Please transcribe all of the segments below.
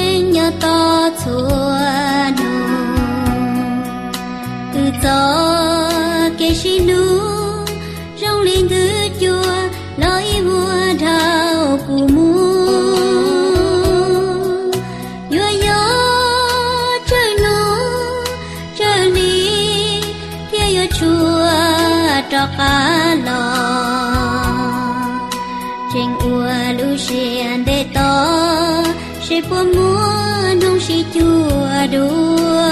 nên nhớ to chùa nụ từ gió kê xí nụ rong lên thứ chùa lối mùa đào cù mùa vừa gió trời nụ trời đi theo gió chùa trọ cá lò trên ua lu xiên để to sẽ bùa múa nông sĩ chùa đua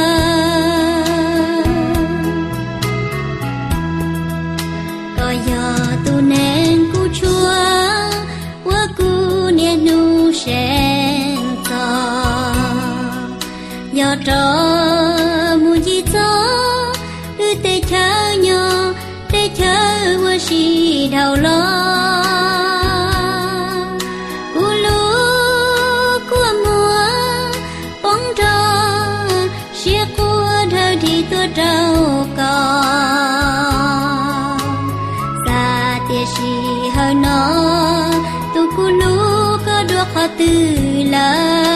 có giờ tu nên cu chua qua cu nia nu sen to giờ trò mu gì cho ư tê chờ nhau tê chờ qua si đầu lo trâu cò xa tia si hơi nó tu cu lu có đuốc họ từ lơ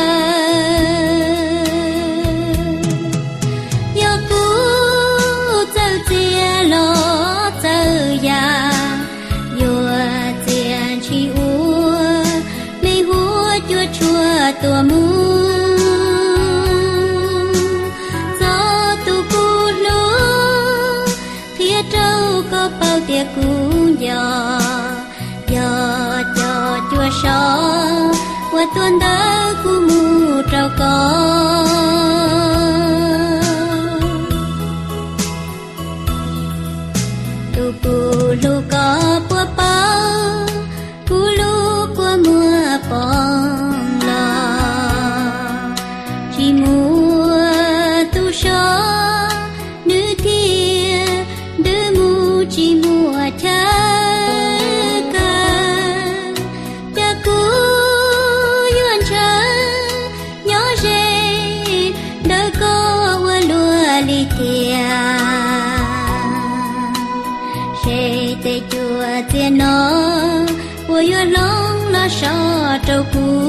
yo cu châu tia lo châu già yo tia chi u mê húa chua chua tua mu bao tia cũng gió cho chua sò qua tuôn đá cu mù trâu có tu cu lu có bùa bao cu lu qua mùa bông lò chỉ mùa tu sò nữ kia chỉ mùa cha ca cha cú yuan cha nhỏ dê đời có qua lúa li tia dê tê chùa tiền nó qua yuan long là sao trâu cú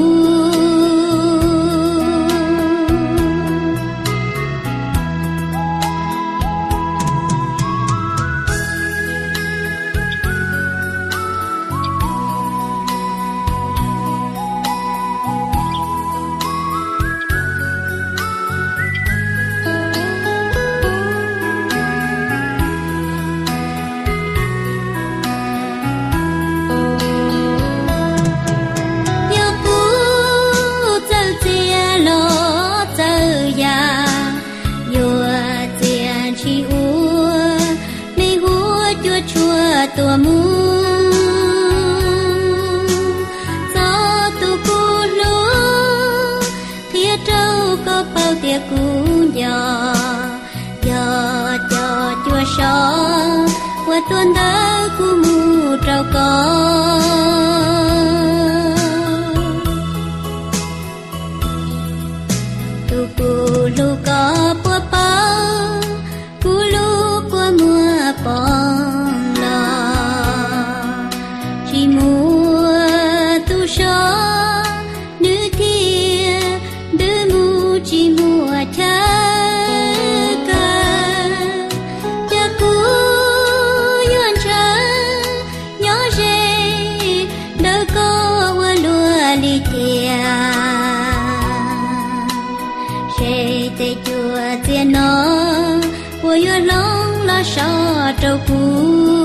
tua mu gió tu cu lu thia trâu có bao tia cũng gió cho chua sò qua tuôn đá cu mu trâu có tu cu lu có bùa bao cu lu qua mùa bông mùa tu sò nữ kia đứa mu chỉ mùa cha ca cha cú yuan cha nhỏ dê đời có qua lúa li tia dê tê chùa tiền nó qua yuan long là sao trâu cú